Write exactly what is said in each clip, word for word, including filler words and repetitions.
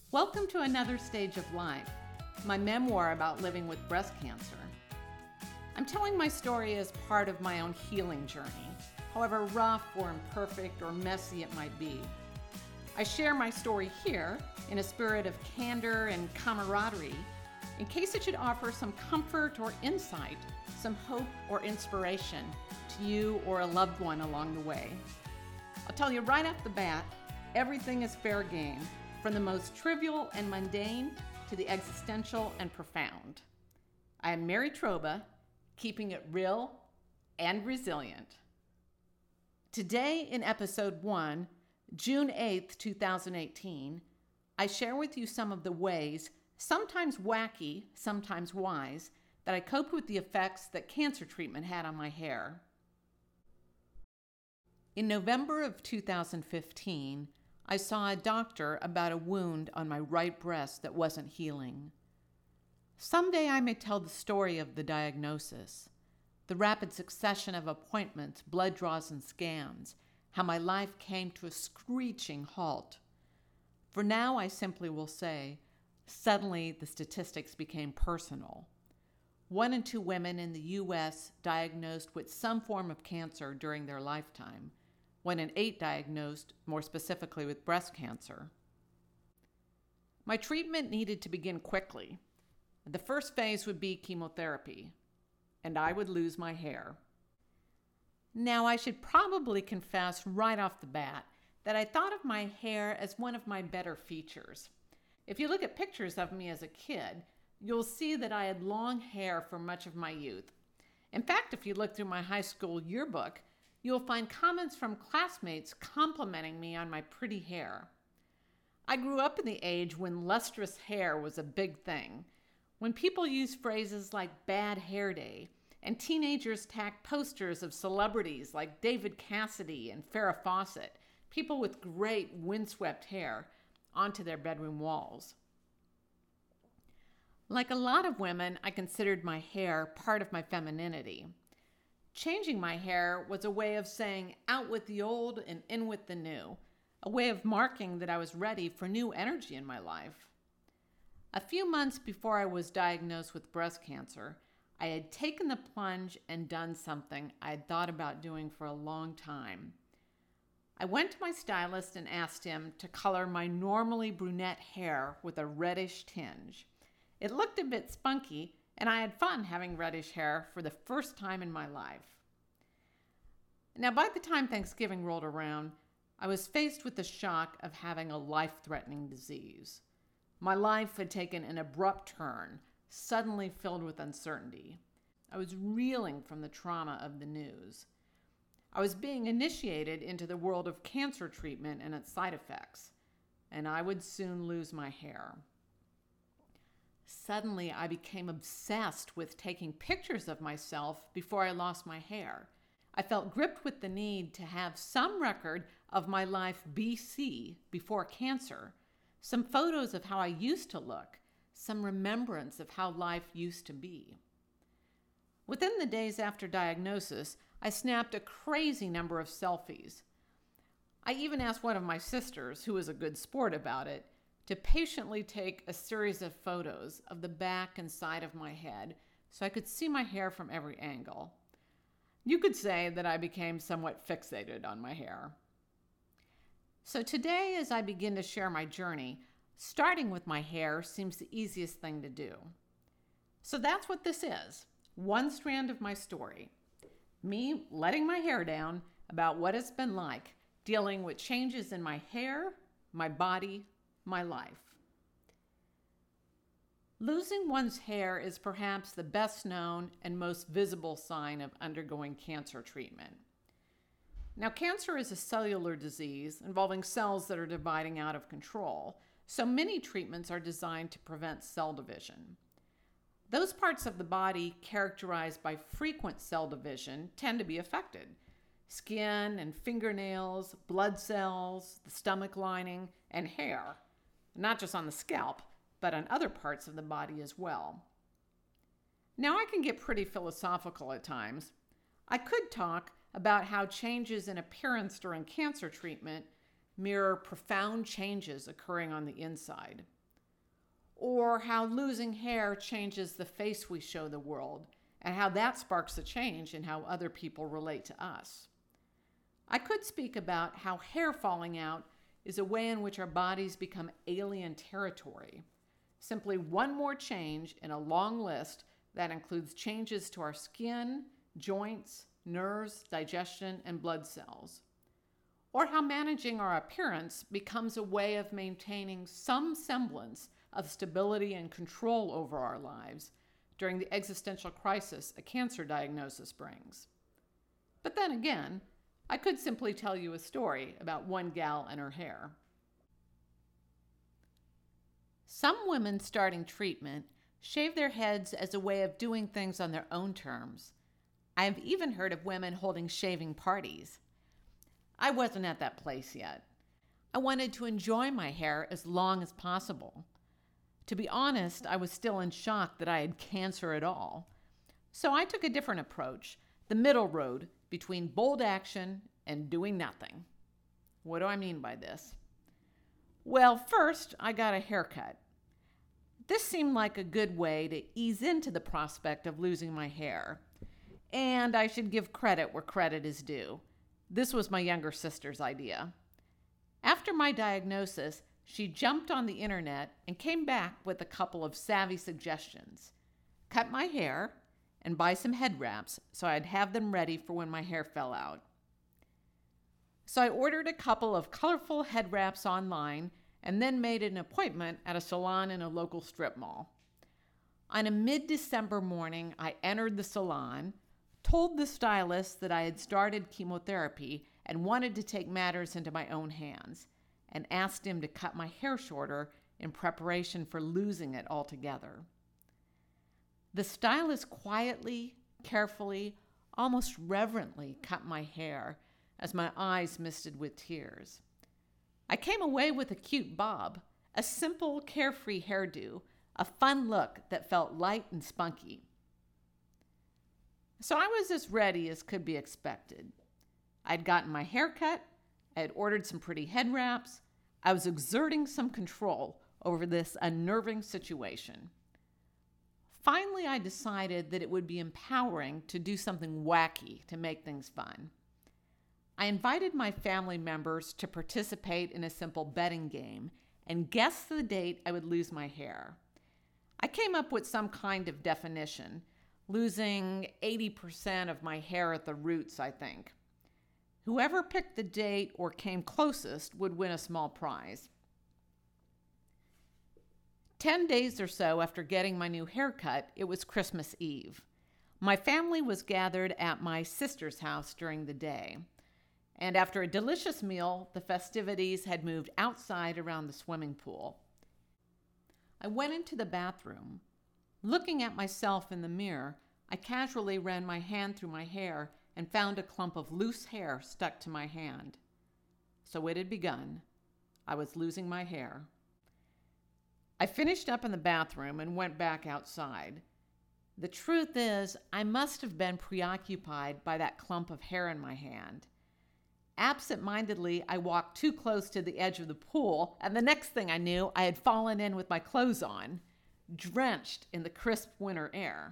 Welcome to Another Stage of Life, my memoir about living with breast cancer. I'm telling my story as part of my own healing journey, however rough or imperfect or messy it might be. I share my story here in a spirit of candor and camaraderie, in case it should offer some comfort or insight, some hope or inspiration to you or a loved one along the way. I'll tell you right off the bat, everything is fair game, from the most trivial and mundane to the existential and profound. I am Mary Troba, keeping it real and resilient. Today in episode one, June eighth, two thousand eighteen, I share with you some of the ways, sometimes wacky, sometimes wise, that I coped with the effects that cancer treatment had on my hair. In November of two thousand fifteen, I saw a doctor about a wound on my right breast that wasn't healing. Someday I may tell the story of the diagnosis, the rapid succession of appointments, blood draws, and scans, how my life came to a screeching halt. For now, I simply will say, suddenly the statistics became personal. One in two women in the U S diagnosed with some form of cancer during their lifetime, one in eight diagnosed more specifically with breast cancer. My treatment needed to begin quickly. The first phase would be chemotherapy, and I would lose my hair. Now, I should probably confess right off the bat that I thought of my hair as one of my better features. If you look at pictures of me as a kid, you'll see that I had long hair for much of my youth. In fact, if you look through my high school yearbook, you'll find comments from classmates complimenting me on my pretty hair. I grew up in the age when lustrous hair was a big thing, when people used phrases like bad hair day, and teenagers tacked posters of celebrities like David Cassidy and Farrah Fawcett, people with great windswept hair, onto their bedroom walls. Like a lot of women, I considered my hair part of my femininity. Changing my hair was a way of saying out with the old and in with the new, a way of marking that I was ready for new energy in my life. A few months before I was diagnosed with breast cancer, I had taken the plunge and done something I had thought about doing for a long time. I went to my stylist and asked him to color my normally brunette hair with a reddish tinge. It looked a bit spunky, and I had fun having reddish hair for the first time in my life. Now, by the time Thanksgiving rolled around, I was faced with the shock of having a life-threatening disease. My life had taken an abrupt turn, suddenly filled with uncertainty. I was reeling from the trauma of the news. I was being initiated into the world of cancer treatment and its side effects, and I would soon lose my hair. Suddenly, I became obsessed with taking pictures of myself before I lost my hair. I felt gripped with the need to have some record of my life B C, before cancer, some photos of how I used to look, some remembrance of how life used to be. Within the days after diagnosis, I snapped a crazy number of selfies. I even asked one of my sisters, who was a good sport about it, to patiently take a series of photos of the back and side of my head so I could see my hair from every angle. You could say that I became somewhat fixated on my hair. So today, as I begin to share my journey, starting with my hair seems the easiest thing to do. So that's what this is, one strand of my story. Me letting my hair down about what it's been like dealing with changes in my hair, my body, my life. Losing one's hair is perhaps the best known and most visible sign of undergoing cancer treatment. Now, cancer is a cellular disease involving cells that are dividing out of control, so many treatments are designed to prevent cell division. Those parts of the body characterized by frequent cell division tend to be affected. Skin and fingernails, blood cells, the stomach lining, and hair. Not just on the scalp, but on other parts of the body as well. Now, I can get pretty philosophical at times. I could talk about how changes in appearance during cancer treatment mirror profound changes occurring on the inside. or how losing hair changes the face we show the world, and how that sparks a change in how other people relate to us. I could speak about how hair falling out is a way in which our bodies become alien territory, simply one more change in a long list that includes changes to our skin, joints, nerves, digestion, and blood cells. Or how managing our appearance becomes a way of maintaining some semblance of stability and control over our lives during the existential crisis a cancer diagnosis brings. But then again, I could simply tell you a story about one gal and her hair. Some women starting treatment shave their heads as a way of doing things on their own terms. I have even heard of women holding shaving parties. I wasn't at that place yet. I wanted to enjoy my hair as long as possible. To be honest, I was still in shock that I had cancer at all. So I took a different approach, the middle road between bold action and doing nothing. What do I mean by this? Well, first, I got a haircut. This seemed like a good way to ease into the prospect of losing my hair. And I should give credit where credit is due. This was my younger sister's idea. After my diagnosis, she jumped on the internet and came back with a couple of savvy suggestions. Cut my hair and buy some head wraps so I'd have them ready for when my hair fell out. So I ordered a couple of colorful head wraps online and then made an appointment at a salon in a local strip mall. On a mid-December morning, I entered the salon, told the stylist that I had started chemotherapy and wanted to take matters into my own hands, and asked him to cut my hair shorter in preparation for losing it altogether. The stylist quietly, carefully, almost reverently cut my hair as my eyes misted with tears. I came away with a cute bob, a simple, carefree hairdo, a fun look that felt light and spunky. So I was as ready as could be expected. I'd gotten my hair cut, I had ordered some pretty head wraps, I was exerting some control over this unnerving situation. Finally, I decided that it would be empowering to do something wacky to make things fun. I invited my family members to participate in a simple betting game and guess the date I would lose my hair. I came up with some kind of definition, losing eighty percent of my hair at the roots, I think. Whoever picked the date or came closest would win a small prize. Ten days or so after getting my new haircut, it was Christmas Eve. My family was gathered at my sister's house during the day. And after a delicious meal, the festivities had moved outside around the swimming pool. I went into the bathroom. Looking at myself in the mirror, I casually ran my hand through my hair and found a clump of loose hair stuck to my hand. So it had begun. I was losing my hair. I finished up in the bathroom and went back outside. The truth is, I must have been preoccupied by that clump of hair in my hand. Absent-mindedly, I walked too close to the edge of the pool, and the next thing I knew, I had fallen in with my clothes on, drenched in the crisp winter air.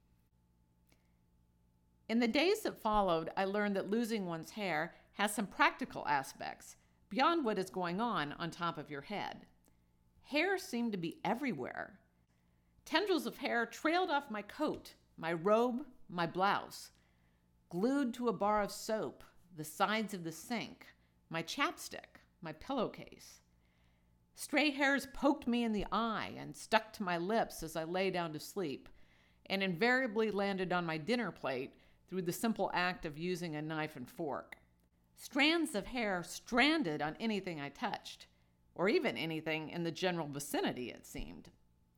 In the days that followed, I learned that losing one's hair has some practical aspects beyond what is going on on top of your head. Hair seemed to be everywhere. Tendrils of hair trailed off my coat, my robe, my blouse, glued to a bar of soap, the sides of the sink, my chapstick, my pillowcase. Stray hairs poked me in the eye and stuck to my lips as I lay down to sleep, and invariably landed on my dinner plate through the simple act of using a knife and fork. Strands of hair stranded on anything I touched, or even anything in the general vicinity, it seemed.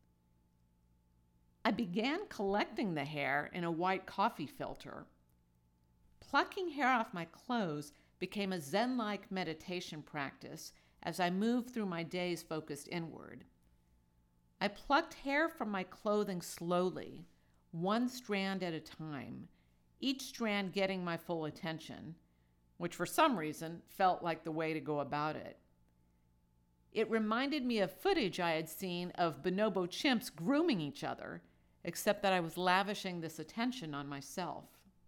I began collecting the hair in a white coffee filter. Plucking hair off my clothes became a Zen-like meditation practice as I moved through my days focused inward. I plucked hair from my clothing slowly, one strand at a time, each strand getting my full attention, which for some reason felt like the way to go about it. It reminded me of footage I had seen of bonobo chimps grooming each other, except that I was lavishing this attention on myself.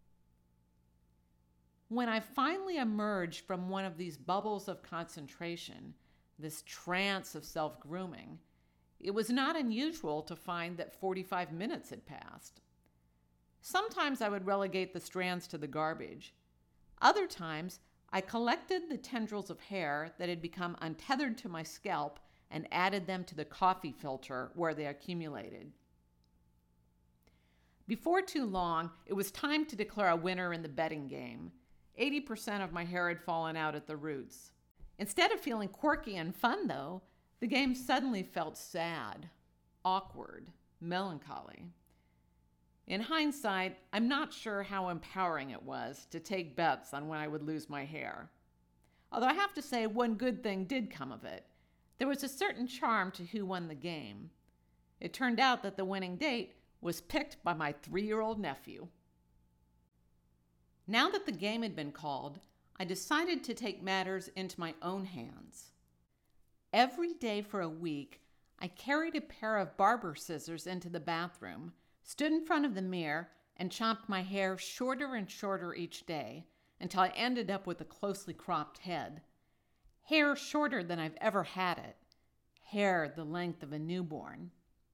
When I finally emerged from one of these bubbles of concentration, this trance of self-grooming, it was not unusual to find that forty-five minutes had passed. Sometimes I would relegate the strands to the garbage. Other times, I collected the tendrils of hair that had become untethered to my scalp and added them to the coffee filter where they accumulated. Before too long, it was time to declare a winner in the betting game. eighty percent of my hair had fallen out at the roots. Instead of feeling quirky and fun, though, the game suddenly felt sad, awkward, melancholy. In hindsight, I'm not sure how empowering it was to take bets on when I would lose my hair. Although I have to say one good thing did come of it. There was a certain charm to who won the game. It turned out that the winning date was picked by my three-year-old nephew. Now that the game had been called, I decided to take matters into my own hands. Every day for a week, I carried a pair of barber scissors into the bathroom, stood in front of the mirror, and chopped my hair shorter and shorter each day until I ended up with a closely cropped head. Hair shorter than I've ever had it. Hair the length of a newborn.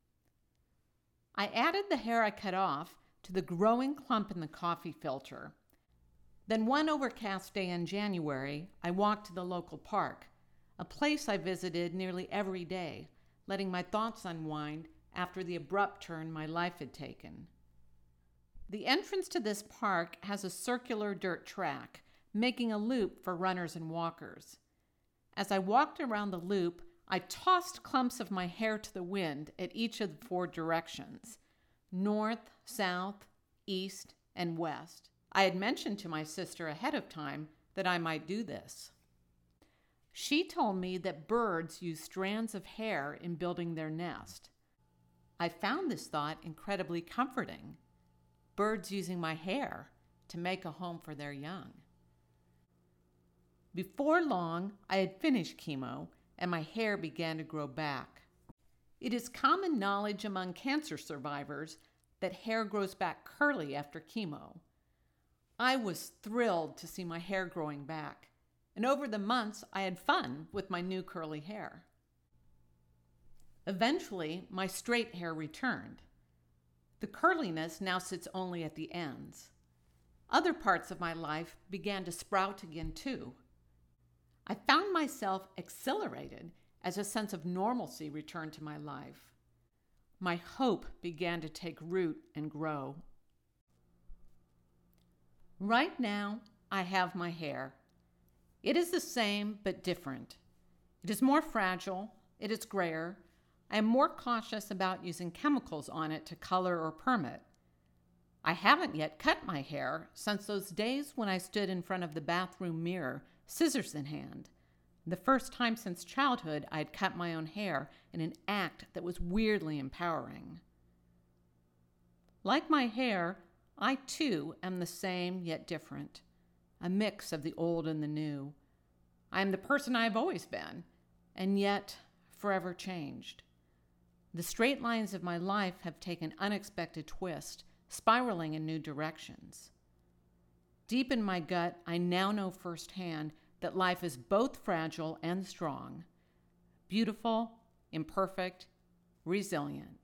I added the hair I cut off to the growing clump in the coffee filter. Then one overcast day in January, I walked to the local park, a place I visited nearly every day, letting my thoughts unwind after the abrupt turn my life had taken. The entrance to this park has a circular dirt track, making a loop for runners and walkers. As I walked around the loop, I tossed clumps of my hair to the wind at each of the four directions, north, south, east, and west. I had mentioned to my sister ahead of time that I might do this. She told me that birds use strands of hair in building their nest. I found this thought incredibly comforting. Birds using my hair to make a home for their young. Before long, I had finished chemo and my hair began to grow back. It is common knowledge among cancer survivors that hair grows back curly after chemo. I was thrilled to see my hair growing back, and over the months I had fun with my new curly hair. Eventually, my straight hair returned. The curliness now sits only at the ends. Other parts of my life began to sprout again too. I found myself exhilarated as a sense of normalcy returned to my life. My hope began to take root and grow. Right now, I have my hair. It is the same but different. It is more fragile, it is grayer. I am more cautious about using chemicals on it to color or perm it. I haven't yet cut my hair since those days when I stood in front of the bathroom mirror, scissors in hand. The first time since childhood I had cut my own hair in an act that was weirdly empowering. Like my hair, I too am the same yet different, a mix of the old and the new. I am the person I have always been, and yet forever changed. The straight lines of my life have taken unexpected twists, spiraling in new directions. Deep in my gut, I now know firsthand that life is both fragile and strong, beautiful, imperfect, resilient.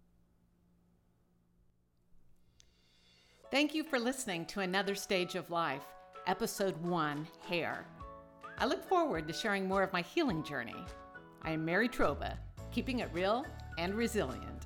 Thank you for listening to Another Stage of Life, Episode one, Hair. I look forward to sharing more of my healing journey. I am Mary Troba, keeping it real and resilient.